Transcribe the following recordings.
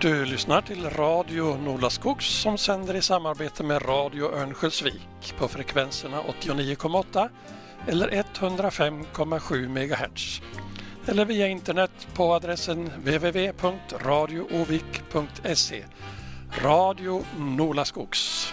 Du lyssnar till Radio Nolaskogs som sänder i samarbete med Radio Örnsköldsvik på frekvenserna 89,8 eller 105,7 MHz. Eller via internet på adressen www.radioovik.se. Radio Nolaskogs.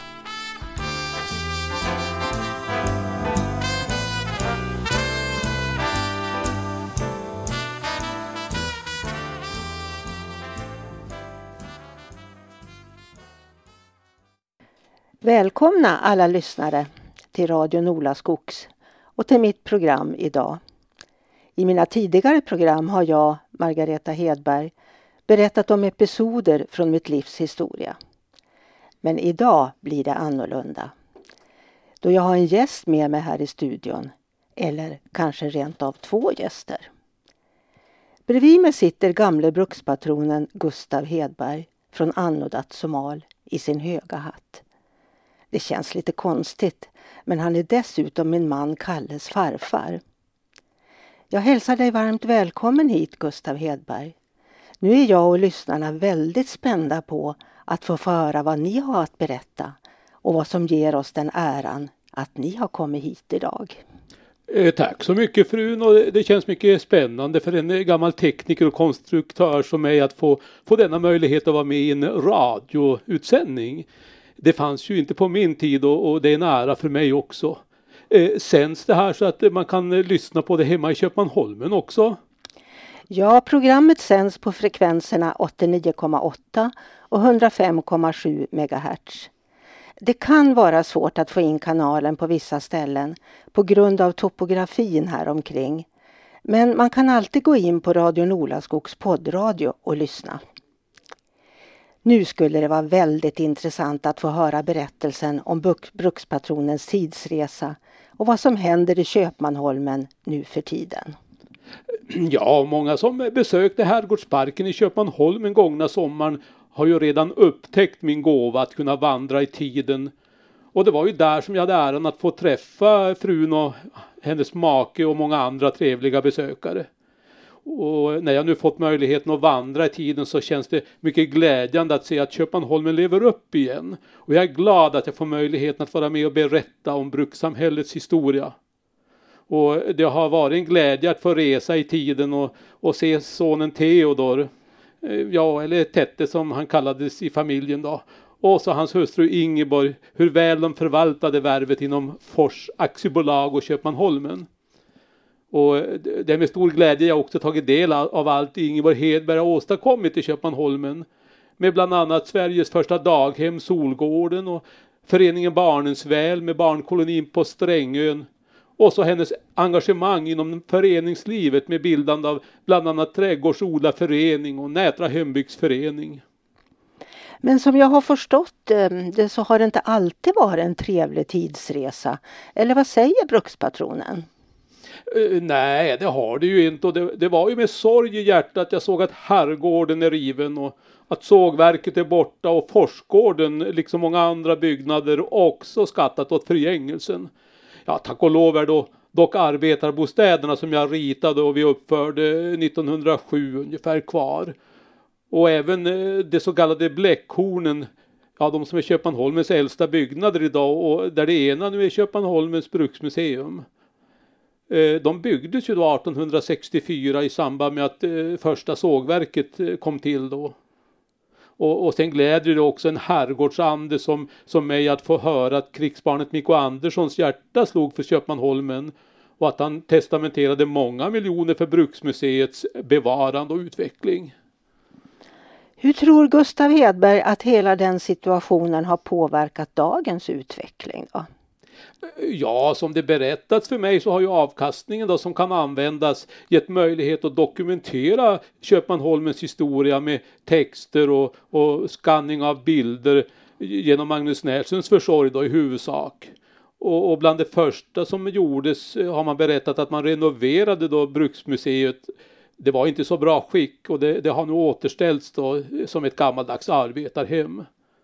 Välkomna alla lyssnare till Radio Nolaskogs och till mitt program idag. I mina tidigare program har jag, Margareta Hedberg, berättat om episoder från mitt livs historia. Men idag blir det annorlunda. Då jag har en gäst med mig här i studion, eller kanske rent av 2 gäster. Bredvid mig sitter gamle brukspatronen Gustav Hedberg från Annodat Somal i sin höga hatt. Det känns lite konstigt, men han är dessutom min man Kalles farfar. Jag hälsar dig varmt välkommen hit, Gustav Hedberg. Nu är jag och lyssnarna väldigt spända på att få höra vad ni har att berätta och vad som ger oss den äran att ni har kommit hit idag. Tack så mycket frun, och det känns mycket spännande för en gammal tekniker och konstruktör som mig att få denna möjlighet att vara med i en radioutsändning. Det fanns ju inte på min tid och det är en ära för mig också. Sänds det här så att man kan lyssna på det hemma i Köpmanholmen också? Ja, programmet sänds på frekvenserna 89,8 och 105,7 MHz. Det kan vara svårt att få in kanalen på vissa ställen på grund av topografin här omkring. Men man kan alltid gå in på Radio Nolaskogs poddradio och lyssna. Nu skulle det vara väldigt intressant att få höra berättelsen om brukspatronens tidsresa och vad som händer i Köpmanholmen nu för tiden. Ja, många som besökte Herrgårdsparken i Köpmanholmen gångna sommaren har ju redan upptäckt min gåva att kunna vandra i tiden. Och det var ju där som jag hade äran att få träffa frun och hennes make och många andra trevliga besökare. Och när jag nu fått möjligheten att vandra i tiden så känns det mycket glädjande att se att Köpmanholmen lever upp igen. Och jag är glad att jag får möjligheten att vara med och berätta om brukssamhällets historia. Och det har varit en glädje att få resa i tiden och se sonen Theodor, ja eller Tette som han kallades i familjen då. Och så hans hustru Ingeborg, hur väl de förvaltade värvet inom Fors aktiebolag och Köpmanholmen. Och det är med stor glädje jag också tagit del av allt Ingeborg Hedberg har åstadkommit i Köpmanholmen. Med bland annat Sveriges första daghem, Solgården, och föreningen Barnens väl med barnkolonin på Strängön. Och så hennes engagemang inom föreningslivet med bildande av bland annat Trädgårdsodlarförening och Nätra hembygdsförening. Men som jag har förstått det så har det inte alltid varit en trevlig tidsresa. Eller vad säger brukspatronen? Nej, det har det ju inte, och det var ju med sorg i hjärtat jag såg att herrgården är riven och att sågverket är borta och Forsgården liksom många andra byggnader också skattat åt förgängelsen. Ja, tack och lov är dock arbetarbostäderna som jag ritade och vi uppförde 1907 ungefär kvar. Och även det så kallade Bläckhornen, ja de som är Köpmanholmens äldsta byggnader idag och där det ena nu är Köpmanholmens bruksmuseum. De byggdes ju då 1864 i samband med att första sågverket kom till då. Och sen glädjer det också en herrgårdsande som mig att få höra att krigsbarnet Mikko Anderssons hjärta slog för Köpmanholmen och att han testamenterade många miljoner för bruksmuseets bevarande och utveckling. Hur tror Gustav Hedberg att hela den situationen har påverkat dagens utveckling då? Ja, som det berättats för mig så har ju avkastningen då som kan användas gett möjlighet att dokumentera Köpmanholmens historia med texter och skanning av bilder genom Magnus Närsens försorg då i huvudsak. Och bland det första som gjordes har man berättat att man renoverade då bruksmuseet. Det var inte så bra skick och det har nu återställts då som ett gammaldags arbetarhem.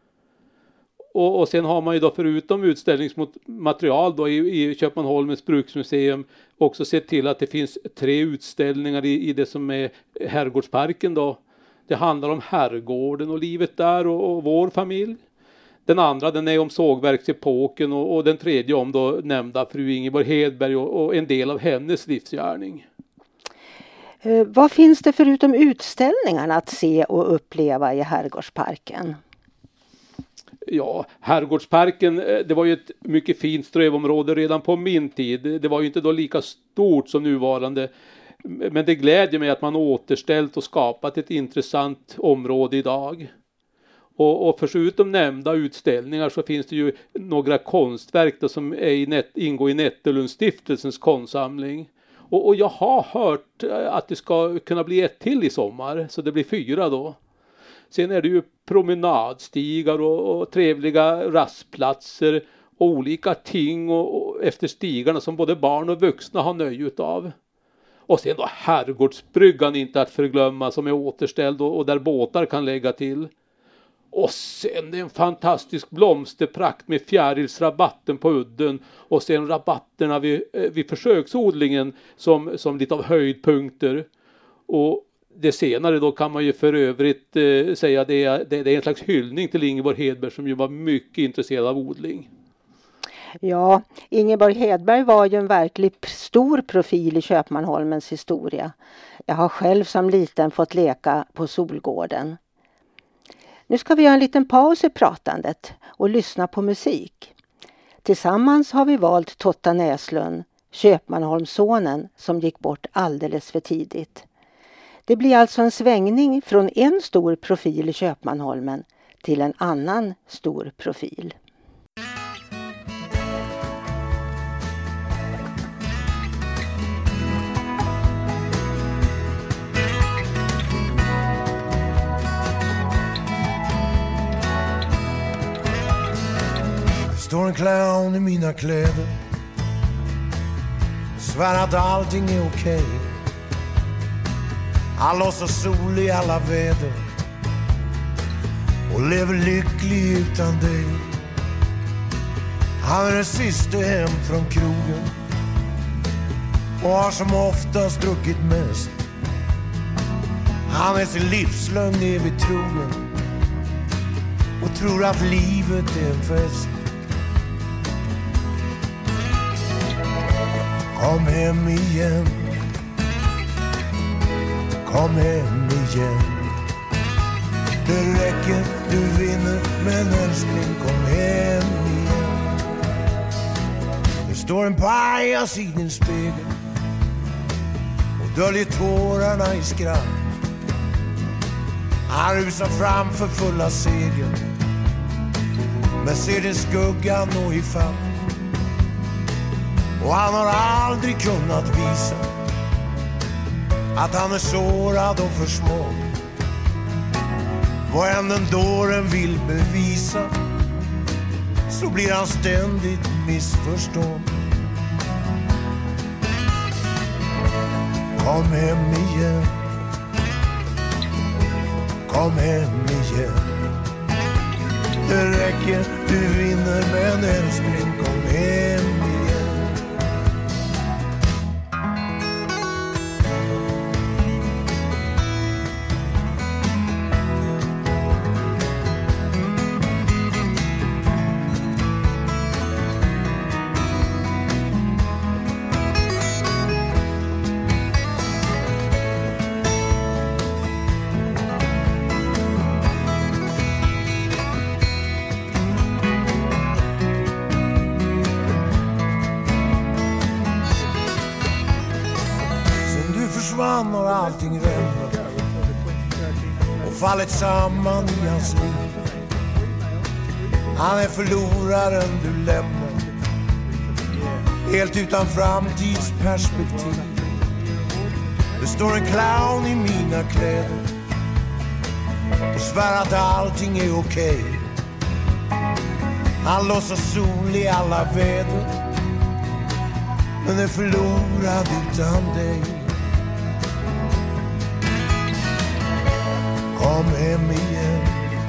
Och sen har man ju då förutom utställningsmaterial då i Köpmanholmens bruksmuseum också sett till att det finns 3 utställningar i det som är Herrgårdsparken då. Det handlar om herrgården och livet där och vår familj. Den andra den är om sågverksepoken och den tredje om då nämnda fru Ingeborg Hedberg och en del av hennes livsgärning. Vad finns det förutom utställningarna att se och uppleva i Herrgårdsparken? Ja, Herrgårdsparken, det var ju ett mycket fint strövområde redan på min tid. Det var ju inte då lika stort som nuvarande. Men det glädjer mig att man återställt och skapat ett intressant område idag. Och förutom nämnda utställningar så finns det ju några konstverk då som ingår i Nettelundsstiftelsens konstsamling. Och jag har hört att det ska kunna bli ett till i sommar, så det blir 4 då. Sen är det ju promenadstigar och trevliga rastplatser och olika ting och efter stigarna som både barn och vuxna har nöje utav. Och sen då Herrgårdsbryggan inte att förglömma som är återställd och där båtar kan lägga till. Och sen en fantastisk blomsterprakt med fjärilsrabatten på udden och sen rabatterna vid försöksodlingen som lite av höjdpunkter. Och det senare då kan man ju för övrigt säga det är en slags hyllning till Ingeborg Hedberg som ju var mycket intresserad av odling. Ja, Ingeborg Hedberg var ju en verkligt stor profil i Köpmanholmens historia. Jag har själv som liten fått leka på Solgården. Nu ska vi göra en liten paus i pratandet och lyssna på musik. Tillsammans har vi valt Totta Näslund, Köpmanholmssonen som gick bort alldeles för tidigt. Det blir alltså en svängning från en stor profil i Köpmanholmen till en annan stor profil. Står en clown i mina kläder, svär att allting är okej. Han låtsas sol i alla väder och lever lycklig utan dig. Han är den sista hem från krogen och har som oftast druckit mest. Han är sin livslögn evigt trogen och tror att livet är en fest. Kom hem igen, kom hem igen. Det räcker, du vinner, men älskling kom hem igen. Det står en pajas i din spegel och döljer tårarna i skratt. Han rusar fram för fulla segel men ser din skugga nå i fatt. Och han har aldrig kunnat visa att han är sårad och för små. Vad än den dåren vill bevisa så blir han ständigt missförstådd. Kom hem igen, kom hem igen. Det räcker, du vinner, men älskling kom hem igen. Har allting rämnat och fallit samman i hans liv. Han är förloraren du lämnar, helt utan framtidsperspektiv. Det står en clown i mina kläder och svär att allting är okej. Han låtsas sol i alla väder men är förlorad utan dig. Kom hem igen,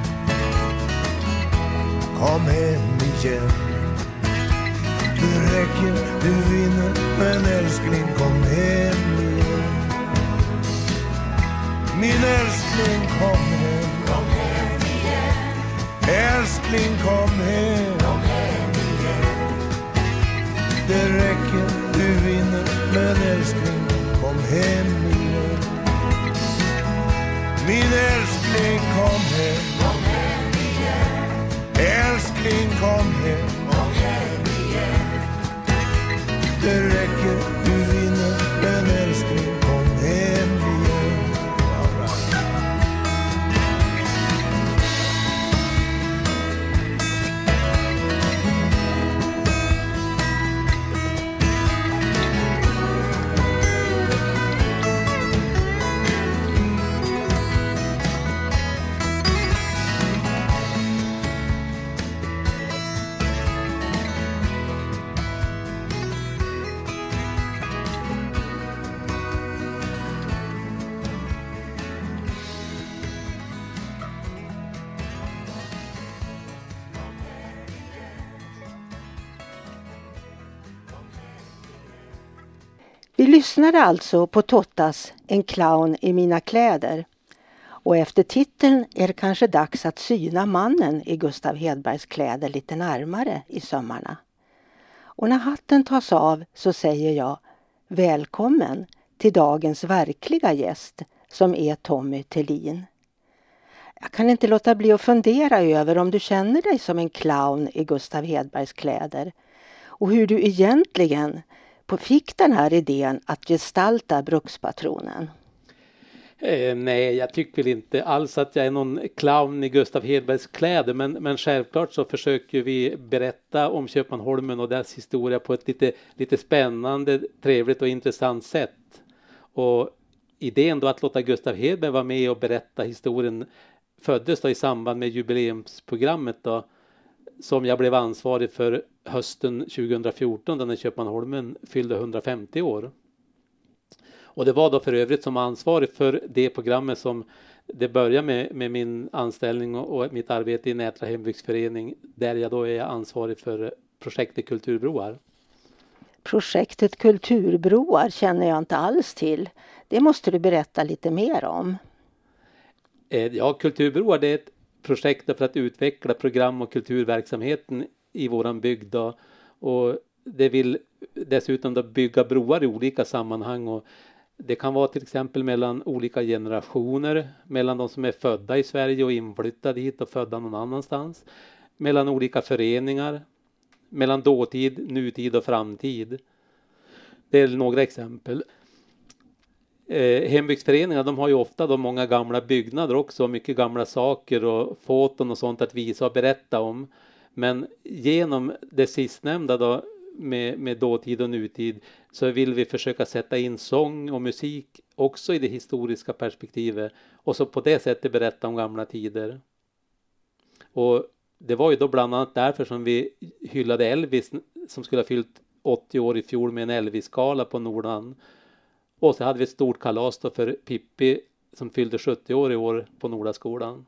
kom hem igen. Det räcker, du vinner, men älskling kom hem igen. Min älskling kom hem. Kom hem igen. Älskling kom hem. Kom hem igen. Det räcker, du vinner. Men älskling kom hem igen. Min älskling kom hem. Kom hem igen. Älskling kom hem. Kom hem igen. Det räcker, du vinner. Men älskling kom hem igen. Vi lyssnade alltså på Tottas En clown i mina kläder. Och efter titeln är det kanske dags att syna mannen i Gustav Hedbergs kläder lite närmare i sömmarna. Och när hatten tas av så säger jag välkommen till dagens verkliga gäst som är Tommy Thelin. Jag kan inte låta bli att fundera över om du känner dig som en clown i Gustav Hedbergs kläder. Och hur du egentligen fick den här idén att gestalta brukspatronen. Nej, jag tycker väl inte alls att jag är någon clown i Gustav Hedbergs kläder. Men självklart så försöker vi berätta om Köpmanholmen och dess historia på ett lite spännande, trevligt och intressant sätt. Och idén då att låta Gustav Hedberg vara med och berätta historien föddes då i samband med jubileumsprogrammet då, som jag blev ansvarig för hösten 2014 när Köpmanholmen fyllde 150 år. Och det var då för övrigt som ansvarig för det programmet som det började med min anställning och mitt arbete i Nätra hembygdsförening, där jag då är ansvarig för projektet Kulturbroar. Projektet Kulturbroar känner jag inte alls till. Det måste du berätta lite mer om. Ja, Kulturbroar det är ett projekt för att utveckla program- och kulturverksamheten i våran bygd då. Och det vill dessutom då bygga broar i olika sammanhang, och det kan vara till exempel mellan olika generationer, mellan de som är födda i Sverige och inflyttade hit och födda någon annanstans, mellan olika föreningar, mellan dåtid, nutid och framtid. Det är några exempel. Hembygdsföreningar, de har ju ofta då många gamla byggnader också, mycket gamla saker och foton och sånt att visa och berätta om. Men genom det sistnämnda då med dåtid och nutid så vill vi försöka sätta in sång och musik också i det historiska perspektivet och så på det sättet berätta om gamla tider. Och det var ju då bland annat därför som vi hyllade Elvis som skulle ha fyllt 80 år i fjol med en Elvis-skala på Nordan. Och så hade vi ett stort kalas då för Pippi som fyllde 70 år i år på Nordaskolan.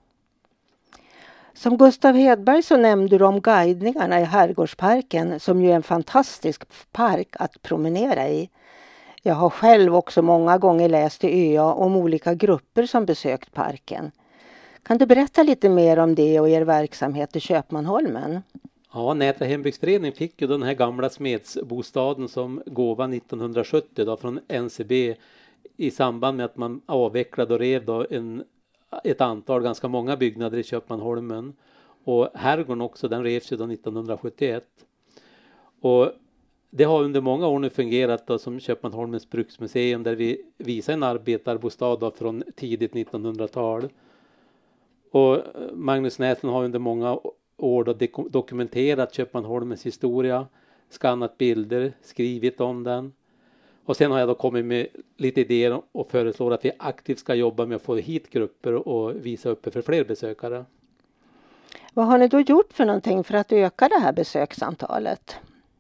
Som Gustav Hedberg så nämnde du om guidningarna i Herrgårdsparken som ju är en fantastisk park att promenera i. Jag har själv också många gånger läst i ÖA om olika grupper som besökt parken. Kan du berätta lite mer om det och er verksamhet i Köpmanholmen? Ja, Nätra hembygdsförening fick ju den här gamla smedsbostaden som gåva 1970 då från NCB i samband med att man avvecklade och rev då ett antal, ganska många byggnader i Köpmanholmen. Och herrgården också, den revs ju då 1971. Och det har under många år nu fungerat då som Köpmanholmens bruksmuseum där vi visar en arbetarbostad då från tidigt 1900-tal. Och Magnus Näslund har under många år då dokumenterat Köpmanholmens historia, skannat bilder, skrivit om den. Och sen har jag då kommit med lite idéer och föreslår att vi aktivt ska jobba med att få hit grupper och visa uppe för fler besökare. Vad har ni då gjort för någonting för att öka det här besöksantalet?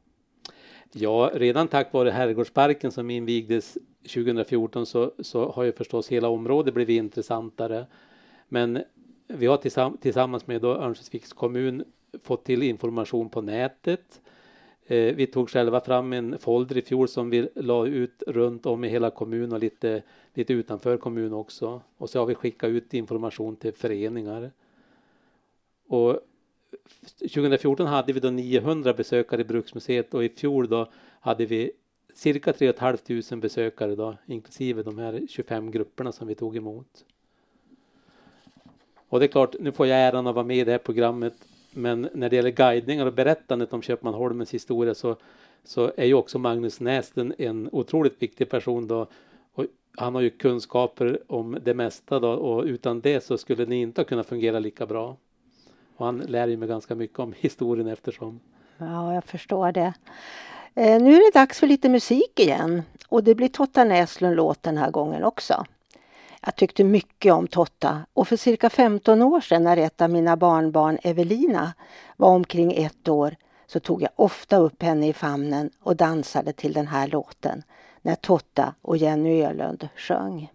Ja, redan tack vare Herrgårdsparken som invigdes 2014 så har ju förstås hela området blivit intressantare. Men vi har tillsammans med då Örnsköldsviks kommun fått till information på nätet. Vi tog själva fram en folder i fjol som vi la ut runt om i hela kommunen och lite utanför kommunen också. Och så har vi skickat ut information till föreningar. Och 2014 hade vi då 900 besökare i Bruksmuseet och i fjol då hade vi cirka 3 500 besökare då, inklusive de här 25 grupperna som vi tog emot. Och det är klart, nu får jag äran att vara med i det här programmet, men när det gäller guidningar och berättandet om Köpmanholmens historia så är ju också Magnus Nästen en otroligt viktig person då. Och han har ju kunskaper om det mesta då, och utan det så skulle ni inte kunna fungera lika bra. Och han lär ju mig ganska mycket om historien eftersom. Ja, jag förstår det. Nu är det dags för lite musik igen. Och det blir Totta Näslund-låt den här gången också. Jag tyckte mycket om Totta. Och för cirka 15 år sedan när ett av mina barnbarn Evelina var omkring 1 år så tog jag ofta upp henne i famnen och dansade till den här låten. När Totta och Jenny Ölund sjöng.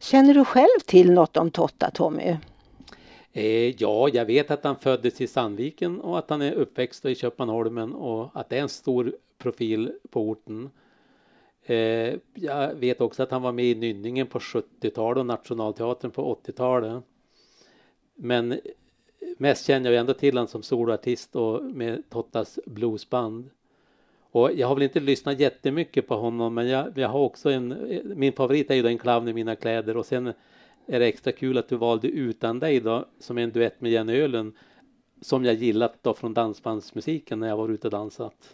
Känner du själv till något om Totta, Tommy? Ja, jag vet att han föddes i Sandviken och att han är uppväxt i Köpmanholmen och att det är en stor profil på orten. Jag vet också att han var med i Nynningen på 70-talet och Nationalteatern på 80-talet. Men mest känner jag ändå till honom som soloartist och med Tottas bluesband. Och jag har väl inte lyssnat jättemycket på honom, men jag har också min favorit är ju då En clown i mina kläder, och sen är det extra kul att du valde Utan dig då, som är en duett med Jenny Öhlund, som jag gillat då från dansbandsmusiken när jag var ute och dansat.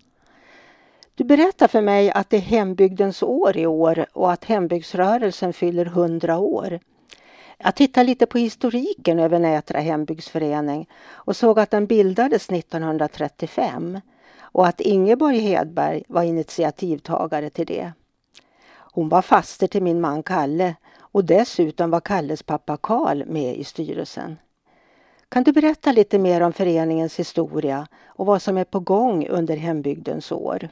Du berättar för mig att det är hembygdens år i år och att hembygdsrörelsen fyller 100 år. Jag tittar lite på historiken över Nätra hembygdsförening och såg att den bildades 1935 och att Ingeborg Hedberg var initiativtagare till det. Hon var faster till min man Kalle och dessutom var Kalles pappa Karl med i styrelsen. Kan du berätta lite mer om föreningens historia och vad som är på gång under hembygdens år?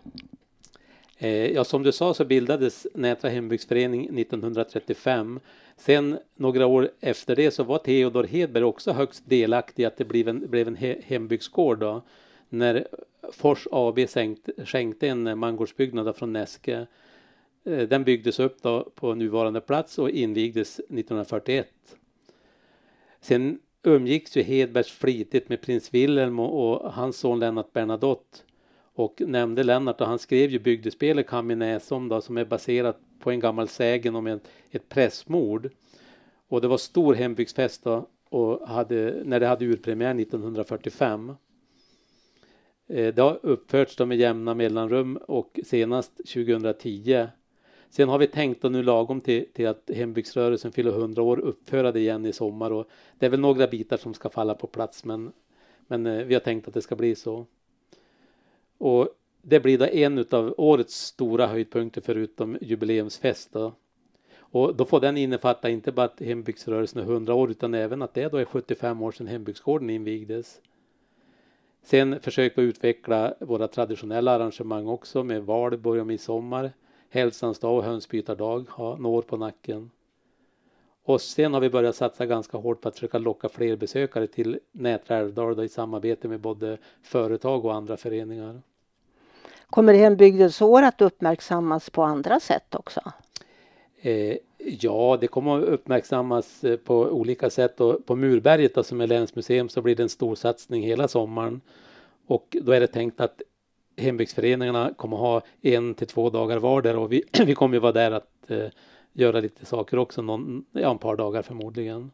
Ja, som du sa så bildades Nätra hembygdsförening 1935. Sen några år efter det så var Theodor Hedberg också högst delaktig att det blev en hembygdsgård då. När Fors AB skänkte en mangårdsbyggnad från Näske. Den byggdes upp då på nuvarande plats och invigdes 1941. Sen umgicks ju Hedbergs flitigt med prins Wilhelm och hans son Lennart Bernadotte. Och nämnde Lennart, och han skrev ju bygdespelet Kaminäsom då, som är baserat på en gammal sägen om ett prästmord. Och det var stor hembygdsfest då, och när det hade urpremiär 1945. Det har uppförts då med jämna mellanrum och senast 2010. Sen har vi tänkt då nu lagom till att hembygdsrörelsen fyller 100 år uppföra det igen i sommar. Och det är väl några bitar som ska falla på plats, men vi har tänkt att det ska bli så. Och det blir då en av årets stora höjdpunkter förutom jubileumsfest då. Och då får den innefatta inte bara att hembygdsrörelsen är 100 år utan även att det då är 75 år sedan hembygdsgården invigdes. Sen försöka utveckla våra traditionella arrangemang också med Valborg och midsommar, Hälsans dag och hönsbytardag har några år på nacken. Och sen har vi börjat satsa ganska hårt på att försöka locka fler besökare till Nätra Älvdal i samarbete med både företag och andra föreningar. Kommer hembygdens år att uppmärksammas på andra sätt också? Ja, det kommer att uppmärksammas på olika sätt. Och på Murberget då, som är länsmuseum, så blir det en stor satsning hela sommaren. Och då är det tänkt att hembygdsföreningarna kommer ha 1 till 2 dagar var där. Och vi kommer ju vara där att göra lite saker också, en par dagar förmodligen.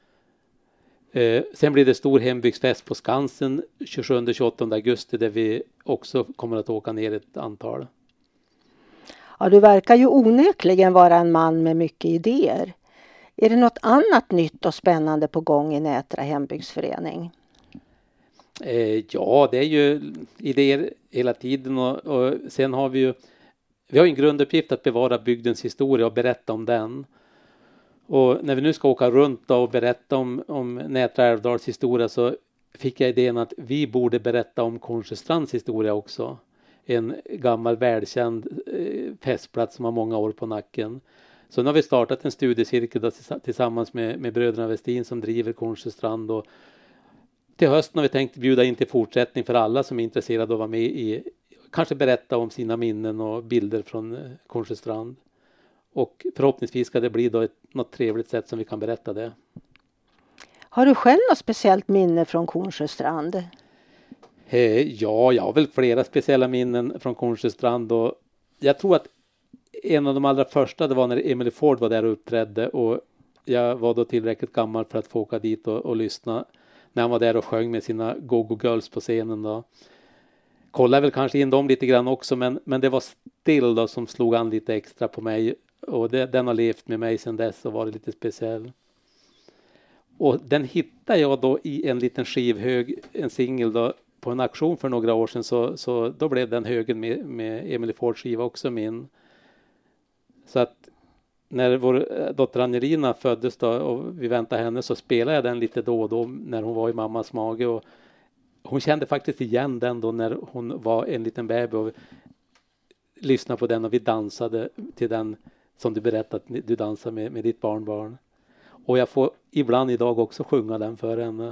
Sen blir det stor hembygdsfest på Skansen 27-28 augusti där vi också kommer att åka ner ett antal. Ja, du verkar ju onekligen vara en man med mycket idéer. Är det något annat nytt och spännande på gång i Nätra hembygdsförening? Ja, det är ju idéer hela tiden och sen har vi har en grunduppgift att bevara bygdens historia och berätta om den. Och när vi nu ska åka runt och berätta om Nätra Älvdals historia så fick jag idén att vi borde berätta om Kornsjöstrands historia också. En gammal välkänd festplats som har många år på nacken. Så nu har vi startat en studiecirkel tillsammans med bröderna Westin som driver Kornsjöstrand. Och till hösten har vi tänkt bjuda in till fortsättning för alla som är intresserade av att vara med i, kanske berätta om sina minnen och bilder från Kornsjöstrand. Och förhoppningsvis ska det bli då något trevligt sätt som vi kan berätta det. Har du själv något speciellt minne från Kornsjöstrand? Ja, jag har väl flera speciella minnen från Kornsjöstrand. Och jag tror att en av de allra första det var när Emily Ford var där och uppträdde. Och jag var då tillräckligt gammal för att få åka dit och lyssna när han var där och sjöng med sina Go-Go Girls på scenen då. Kollade väl kanske in dem lite grann också, men det var Still då som slog an lite extra på mig. Och den har levt med mig sedan dess och varit lite speciell. Och den hittade jag då i en liten skivhög, en singel då, på en auktion för några år sedan. Så då blev den högen med Emily Fords skiva också min. Så att när vår dotter Angelina föddes då och vi väntade henne så spelade jag den lite då och då när hon var i mammas mage. Och hon kände faktiskt igen den då när hon var en liten bebis och lyssnade på den och vi dansade till den som du berättade att du dansar med ditt barnbarn. Och jag får ibland idag också sjunga den för henne.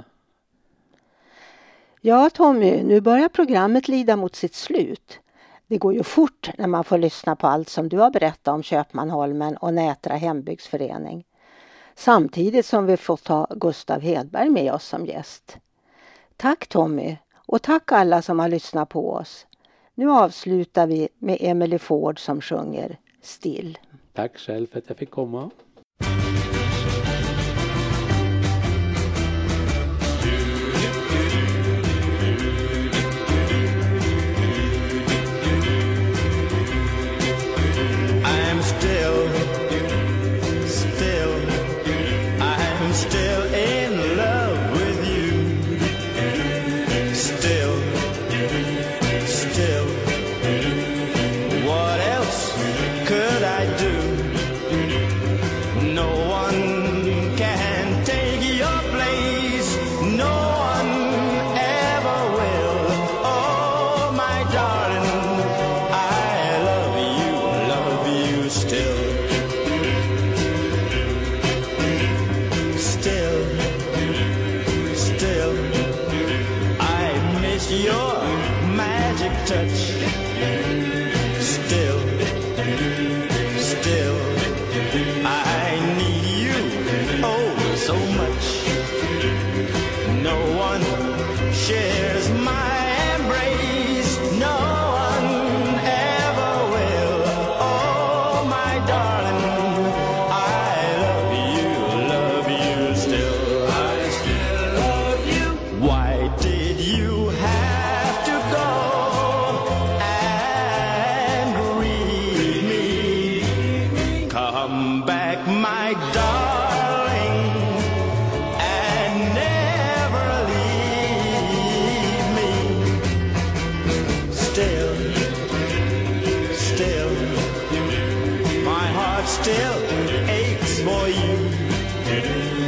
Ja Tommy, nu börjar programmet lida mot sitt slut. Det går ju fort när man får lyssna på allt som du har berättat om Köpmanholmen och Nätra hembygdsförening. Samtidigt som vi får ta Gustav Hedberg med oss som gäst. Tack Tommy och tack alla som har lyssnat på oss. Nu avslutar vi med Emily Ford som sjunger Still. Tack själv för att jag fick komma. Still aches for you.